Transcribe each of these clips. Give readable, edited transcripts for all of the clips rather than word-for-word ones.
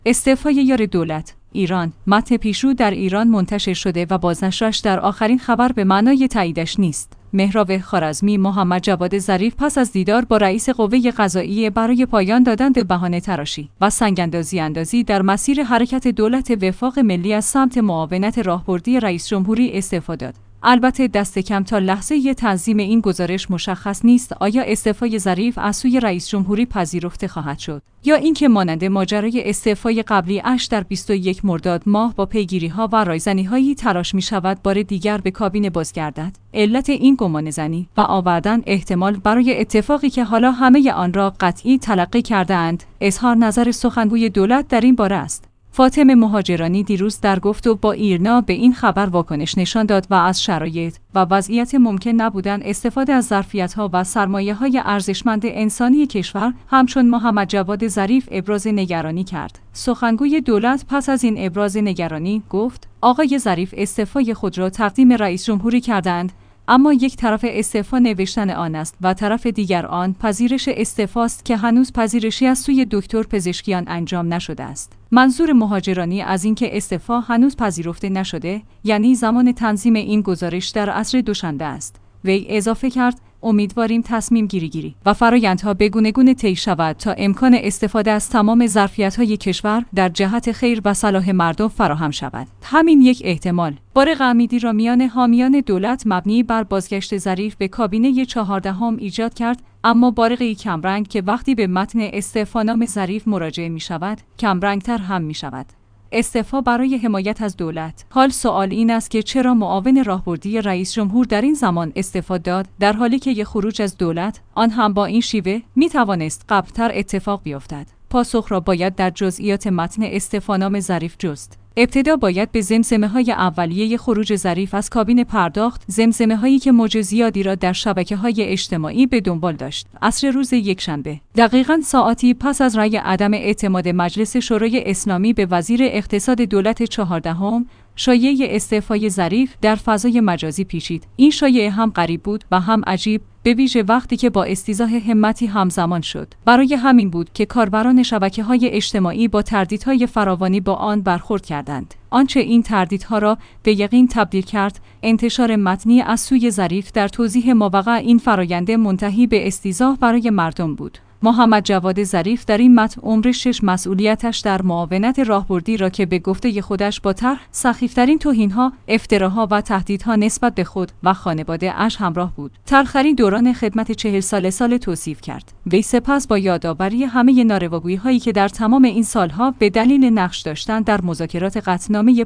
استعفای یار دولت ایران. متن پیشرو در ایران منتشر شده و بازنشرش در آخرین خبر به معنای تاییدش نیست. مهراب خوارزمی محمد جواد ظریف پس از دیدار با رئیس قوه قضاییه برای پایان دادن به بهانه تراشی و سنگ‌اندازی در مسیر حرکت دولت وفاق ملی از سمت معاونت راهبردی رئیس جمهوری استعفا داد. البته دست کم تا لحظه تنظیم این گزارش مشخص نیست آیا استعفای ظریف از سوی رئیس جمهوری پذیرفته خواهد شد یا اینکه مانند ماجرای استعفای قبلی اش در 21 مرداد ماه با پیگیری‌ها و رایزنی‌هایی تلاش می‌شود بار دیگر به کابینه بازگردد. علت این گمانه‌زنی و آوردن احتمال برای اتفاقی که حالا همه آن را قطعی تلقی کرده‌اند، اظهار نظر سخنگوی دولت در این باره است. فاطمه مهاجرانی دیروز در گفتگو با ایرنا به این خبر واکنش نشان داد و از شرایط و وضعیت ممکن نبودن استفاده از ظرفیت‌ها و سرمایه‌های ارزشمند انسانی کشور همچون محمد جواد ظریف ابراز نگرانی کرد. سخنگوی دولت پس از این ابراز نگرانی گفت: آقای ظریف استعفای خود را تقدیم رئیس جمهوری کردند، اما یک طرف استعفا نوشتن آن است و طرف دیگر آن پذیرش استعفاست که هنوز پذیرشی از سوی دکتر پزشکیان انجام نشده است. منظور مهاجرانی از اینکه استعفا هنوز پذیرفته نشده یعنی زمان تنظیم این گزارش در عصر دوشنبه است. وی اضافه کرد: امیدواریم تصمیم گیری و فرایندها به گونه طی شود تا امکان استفاده از تمام ظرفیت‌های کشور در جهت خیر و صلاح مردم فراهم شود. همین یک احتمال بارق امیدی را میان حامیان دولت مبنی بر بازگشت ظریف به کابینه 14 ایجاد کرد، اما بارقی کمرنگ که وقتی به متن استعفانامه ظریف مراجعه می‌شود، کمرنگ‌تر هم می‌شود. استعفا برای حمایت از دولت. حال سوال این است که چرا معاون راهبردی رئیس جمهور در این زمان استعفا داد در حالی که یک خروج از دولت آن هم با این شیوه می توانست قبل‌تر اتفاق بیفتد. پاسخ را باید در جزئیات متن استعفانامه ظریف جست. ابتدا باید به زمزمه‌های اولیه خروج ظریف از کابینه پرداخت، زمزمه‌هایی که موج زیادی را در شبکه‌های اجتماعی به دنبال داشت. عصر روز یکشنبه، دقیقاً ساعتی پس از رأی عدم اعتماد مجلس شورای اسلامی به وزیر اقتصاد دولت 14، شایعه استعفای ظریف در فضای مجازی پیچید. این شایعه هم غریب بود و هم عجیب، به ویژه وقتی که با استیضاح همتی همزمان شد. برای همین بود که کاربران شبکه‌های اجتماعی با تردیدهای فراوانی با آن برخورد کردند. آنچه این تردیدها را به یقین تبدیل کرد، انتشار متنی از سوی ظریف در توضیح ماوقع این فرآیند منتهی به استیضاح برای مردم بود. محمد جواد ظریف در این متن عمر 6 مسئولیتش در معاونت راهبردی را که به گفته خودش با طرح سخیفترین توهین‌ها، افتراها و تهدیدها نسبت به خود و خانواده اش همراه بود، تلخ‌ترین دوران خدمت 40 ساله توصیف کرد. وی سپس با یادآوری همه نارواگویی‌هایی که در تمام این سالها به دلیل نقش داشتن در مذاکرات قطعنامه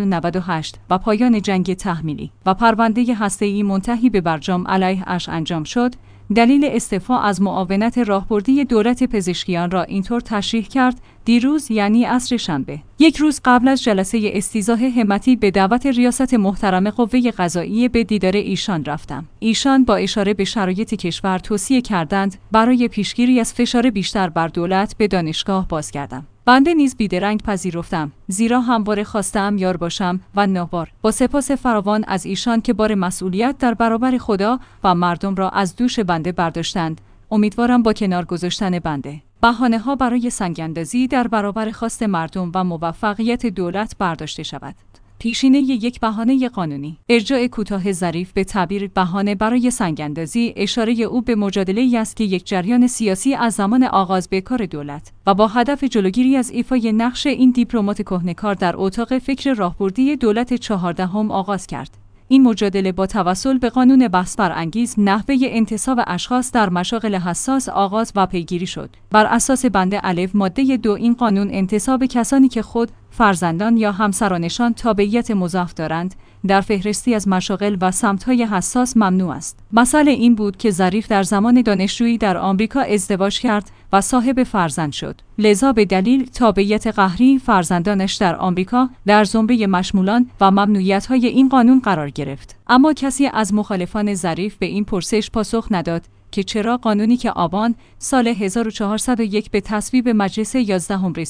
598 و پایان جنگ تحمیلی و پرونده هسته‌ای منتهی به برجام علیه اش انجام شد، دلیل استعفا از معاونت راهبردی دولت پزشکیان را اینطور تشریح کرد: دیروز یعنی عصر شنبه، یک روز قبل از جلسه استیضاح همتی به دعوت ریاست محترم قوه قضاییه به دیدار ایشان رفتم. ایشان با اشاره به شرایط کشور توصیه کردند برای پیشگیری از فشار بیشتر بر دولت به دانشگاه بازگردم. بنده نیز بیدرنگ پذیرفتم، زیرا همواره خواستم یار باشم و ناوار. با سپاس فراوان از ایشان که بار مسئولیت در برابر خدا و مردم را از دوش بنده برداشتند. امیدوارم با کنار گذاشتن بنده بهانه‌ها برای سنگ‌اندازی در برابر خواست مردم و موفقیت دولت برداشته شود. پیشینه یک بهانه قانونی. ارجاع کوتاه ظریف به تعبیر بهانه برای سنگ‌اندازی اشاره او به مجادله‌ای است که یک جریان سیاسی از زمان آغاز به کار دولت و با هدف جلوگیری از ایفای نقش این دیپلمات کهنه‌کار در اتاق فکر راهبردی دولت 14 آغاز کرد. این مجادله با توسل به قانون بحث برانگیز نحوه انتصاب اشخاص در مشاغل حساس آغاز و پیگیری شد. بر اساس بند الف ماده 2 این قانون انتصاب کسانی که خود، فرزندان یا همسرانشان تابعیت مضاف دارند در فهرستی از مشاغل و سمت‌های حساس ممنوع است. مسئله این بود که ظریف در زمان دانشجویی در آمریکا ازدواج کرد و صاحب فرزند شد. لذا به دلیل تابعیت قهری فرزندانش در آمریکا در زمره مشمولان و ممنوعیت‌های این قانون قرار گرفت. اما کسی از مخالفان ظریف به این پرسش پاسخ نداد که چرا قانونی که آبان سال 1401 به تصویب مجلس 11 رسید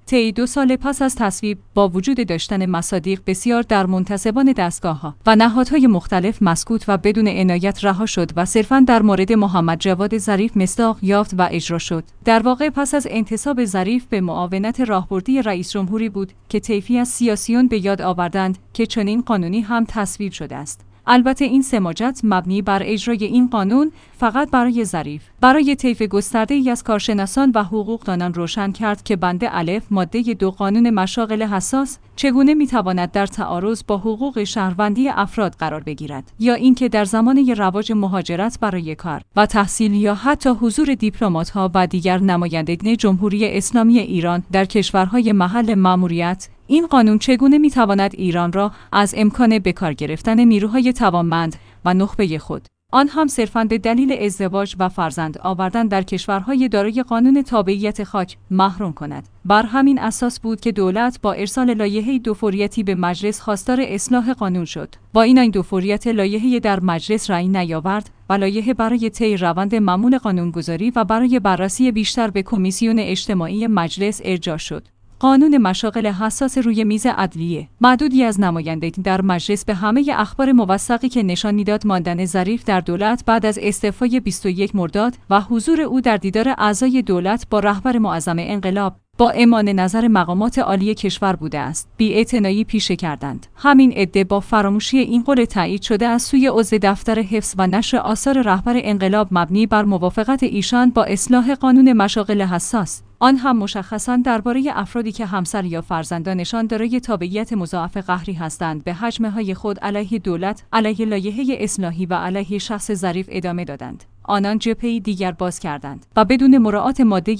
طی 2 سال پس از تصویب، با وجود داشتن مصادیق بسیار در منتسبان دستگاه‌ها و نهادهای مختلف مسکوت و بدون عنایت رها شد و صرفاً در مورد محمد جواد ظریف مصداق یافت و اجرا شد. در واقع پس از انتصاب ظریف به معاونت راهبردی رئیس جمهوری بود که طیفی از سیاسیون به یاد آوردند که چنین قانونی هم تصویب شده است. البته این سماجت مبنی بر اجرای این قانون فقط برای ظریف، برای طیف گسترده‌ای از کارشناسان و حقوقدانان روشن کرد که بند الف ماده 2 قانون مشاغل حساس چگونه میتواند در تعارض با حقوق شهروندی افراد قرار بگیرد، یا اینکه در زمان رواج مهاجرت برای کار و تحصیل یا حتی حضور دیپلمات‌ها و دیگر نمایندگان جمهوری اسلامی ایران در کشورهای محل مأموریت، این قانون چگونه میتواند ایران را از امکان بکار گرفتن نیروهای توانمند و نخبه خود، آن هم صرفاً به دلیل ازدواج و فرزند آوردن در کشورهای دارای قانون تابعیت خاک محروم کند. بر همین اساس بود که دولت با ارسال لایحه دوفوریتی به مجلس خواستار اصلاح قانون شد. با این دوفوریت لایحه در مجلس رأی نیاورد و لایحه برای طی روند معمول قانونگذاری و برای بررسی بیشتر به کمیسیون اجتماعی مجلس ارجاع شد. قانون مشاغل حساس روی میز عدلیه. معدودی از نمایندگان در مجلس به همه اخبار موثقی که نشان میداد ماندن ظریف در دولت بعد از استعفای 21 مرداد و حضور او در دیدار اعضای دولت با رهبر معظم انقلاب با اعمال نظر مقامات عالی کشور بوده است، بی‌اعتنایی پیشه کردند. همین عده با فراموشی این قول تایید شده از سوی عضو دفتر حفظ و نشر آثار رهبر انقلاب مبنی بر موافقت ایشان با اصلاح قانون مشاغل حساس، آن هم مشخصاً درباره افرادی که همسر یا فرزندانشان دارای تابعیت مضاعف قهری هستند، به هجمه‌های خود علیه دولت، علیه لایحه اصلاحی و علیه شخص ظریف ادامه دادند. آنان جبهه‌ای دیگر باز کردند و بدون مراعات ماده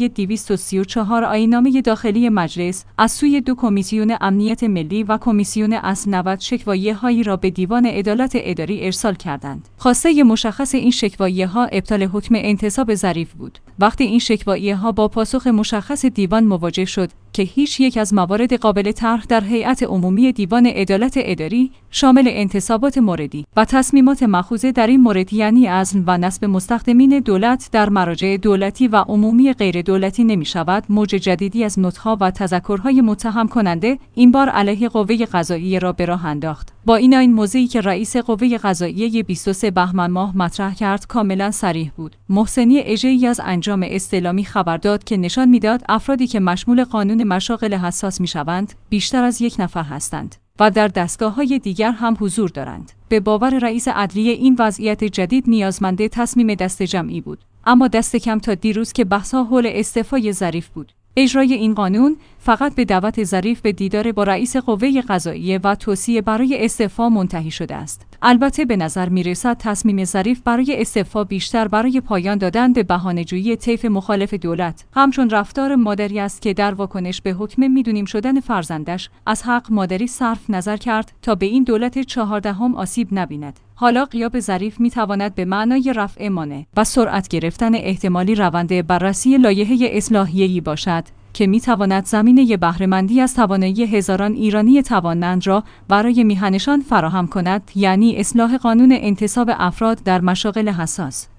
234 آیین‌نامه داخلی مجلس از سوی 2 کمیسیون امنیت ملی و کمیسیون اصل 90 شکوایی‌هایی را به دیوان عدالت اداری ارسال کردند. خواسته مشخص این شکوایی‌ها ابطال حکم انتصاب ظریف بود. وقتی این شکوایی‌ها با پاسخ مشخص دیوان مواجه شد که هیچ یک از موارد قابل طرح در هیئت عمومی دیوان عدالت اداری شامل انتصابات موردی و تصمیمات مأخوذه در این مورد یعنی عزل و نصب مستخدمین دولت در مراجع دولتی و عمومی غیر دولتی نمی شود، موج جدیدی از نطق‌ها و تذکرهای متهم کننده این بار علیه قوه قضاییه را به راه انداخت. با این موضوعی که رئیس قوه قضاییه 23 بهمن ماه مطرح کرد کاملا صریح بود. محسنی اژه‌ای از انجام استعلامی خبر داد که نشان میداد افرادی که مشمول قانون مشاغل حساس میشوند بیشتر از 1 نفر هستند و در دستگاه‌های دیگر هم حضور دارند. به باور رئیس عدلیه این وضعیت جدید نیازمند تصمیم دست جمعی بود، اما دست کم تا دیروز که بحث‌ها حول استعفای ظریف بود. اجرای این قانون فقط به دعوت ظریف به دیدار با رئیس قوه قضاییه و توصیه برای استعفا منتهی شده است. البته به نظر می‌رسد تصمیم ظریف برای استعفا بیشتر برای پایان دادن به بهانه‌جویی طیف مخالف دولت، همچون رفتار مادری است که در واکنش به حکم میدونیم شدن فرزندش از حق مادری صرف نظر کرد تا به این دولت 14 آسیب نبیند. حالا غیاب ظریف می‌تواند به معنای رفع مانع و سرعت گرفتن احتمالی روند بررسی لایحه اصلاحیه‌ای باشد که می‌تواند زمینه بهره‌مندی از توانایی هزاران ایرانی توانمند را برای میهنشان فراهم کند، یعنی اصلاح قانون انتصاب افراد در مشاغل حساس.